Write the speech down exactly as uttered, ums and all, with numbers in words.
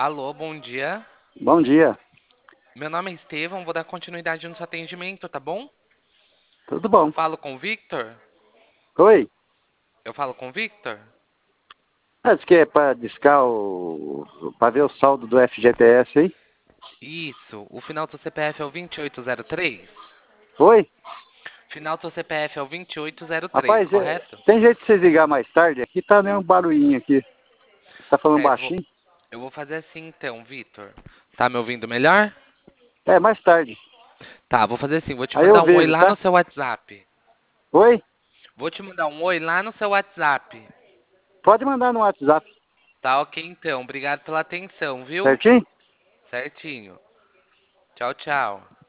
Alô, bom dia. Bom dia. Meu nome é Estevão, vou dar continuidade no seu atendimento, tá bom? Tudo bom? Falo com o Victor? Oi. Eu falo com o Victor? Acho que é para discar o. para ver o saldo do F G T S aí? Isso, o final do seu C P F é o vinte e oito zero três? Oi? Final do seu C P F é o vinte e oito zero três, Rapaz, é- correto? tem jeito de vocês ligar mais tarde? Aqui tá nem um barulhinho aqui. Tá falando Certo, vou- baixinho? eu vou fazer assim então, Victor. Tá me ouvindo melhor? É, mais tarde. Tá, vou fazer assim, vou te Aí eu mandar um oi vejo, lá no tá? seu WhatsApp. Oi? Vou te mandar um oi lá no seu WhatsApp. Pode mandar no WhatsApp. Tá ok então, obrigado pela atenção, viu? Certinho? Certinho. Tchau, tchau.